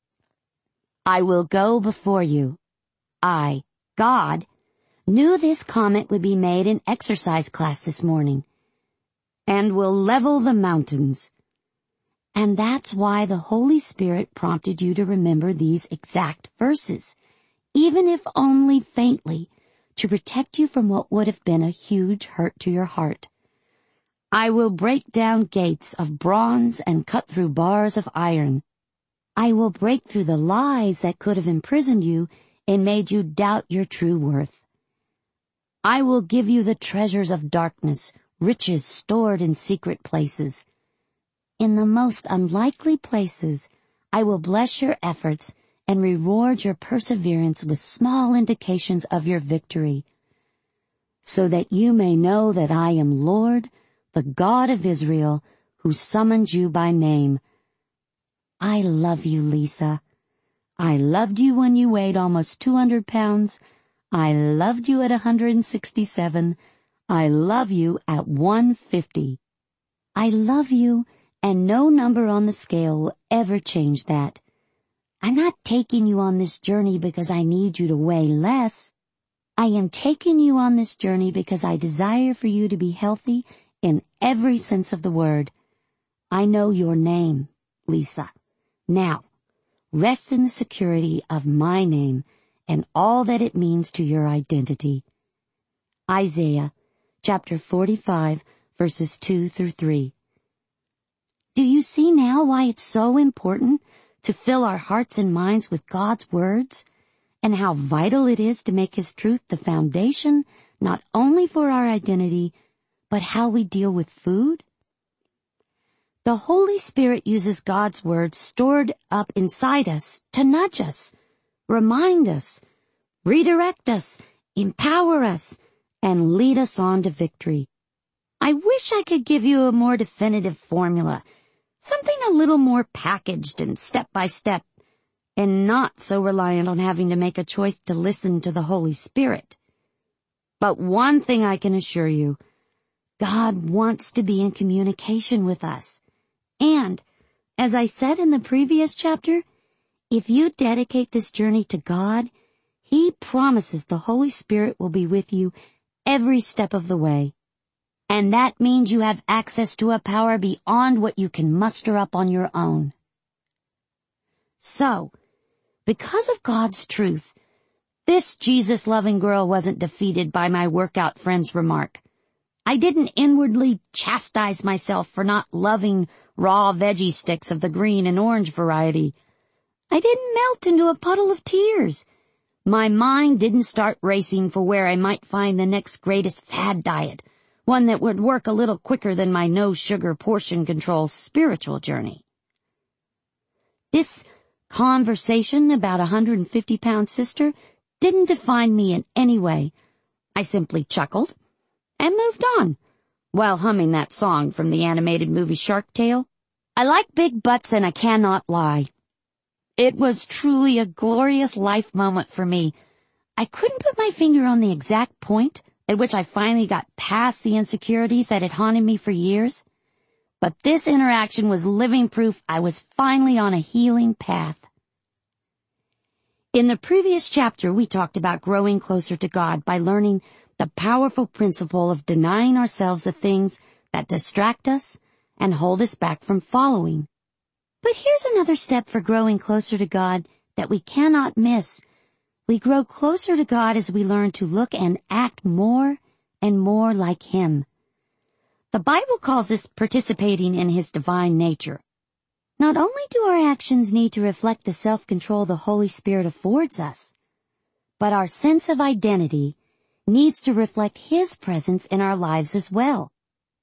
I will go before you. I, God, knew this comment would be made in exercise class this morning, and will level the mountains. And that's why the Holy Spirit prompted you to remember these exact verses, even if only faintly, to protect you from what would have been a huge hurt to your heart. I will break down gates of bronze and cut through bars of iron. I will break through the lies that could have imprisoned you and made you doubt your true worth. I will give you the treasures of darkness, riches stored in secret places. In the most unlikely places, I will bless your efforts and reward your perseverance with small indications of your victory, so that you may know that I am Lord, the God of Israel, who summoned you by name. I love you, Lisa. I loved you when you weighed almost two hundred pounds. I loved you at one hundred sixty-seven. I love you at one hundred fifty. I love you, and no number on the scale will ever change that. I'm not taking you on this journey because I need you to weigh less. I am taking you on this journey because I desire for you to be healthy in every sense of the word. I know your name, Lisa. Now, rest in the security of my name and all that it means to your identity. Isaiah, chapter forty-five, verses two through three. Do you see now why it's so important to fill our hearts and minds with God's words, and how vital it is to make His truth the foundation not only for our identity, but how we deal with food? The Holy Spirit uses God's words stored up inside us to nudge us, remind us, redirect us, empower us, and lead us on to victory. I wish I could give you a more definitive formula, something a little more packaged and step-by-step, and not so reliant on having to make a choice to listen to the Holy Spirit. But one thing I can assure you, God wants to be in communication with us. And, as I said in the previous chapter, if you dedicate this journey to God, He promises the Holy Spirit will be with you every step of the way. And that means you have access to a power beyond what you can muster up on your own. So, because of God's truth, this Jesus-loving girl wasn't defeated by my workout friend's remark. I didn't inwardly chastise myself for not loving raw veggie sticks of the green and orange variety. I didn't melt into a puddle of tears. My mind didn't start racing for where I might find the next greatest fad diet, one that would work a little quicker than my no-sugar portion control spiritual journey. This conversation about a one hundred fifty pound sister didn't define me in any way. I simply chuckled and moved on, while humming that song from the animated movie Shark Tale. I like big butts and I cannot lie. It was truly a glorious life moment for me. I couldn't put my finger on the exact point at which I finally got past the insecurities that had haunted me for years, but this interaction was living proof I was finally on a healing path. In the previous chapter, we talked about growing closer to God by learning the powerful principle of denying ourselves the things that distract us and hold us back from following. But here's another step for growing closer to God that we cannot miss. We grow closer to God as we learn to look and act more and more like Him. The Bible calls this participating in His divine nature, Not only do our actions need to reflect the self-control the Holy Spirit affords us, but our sense of identity needs to reflect His presence in our lives as well.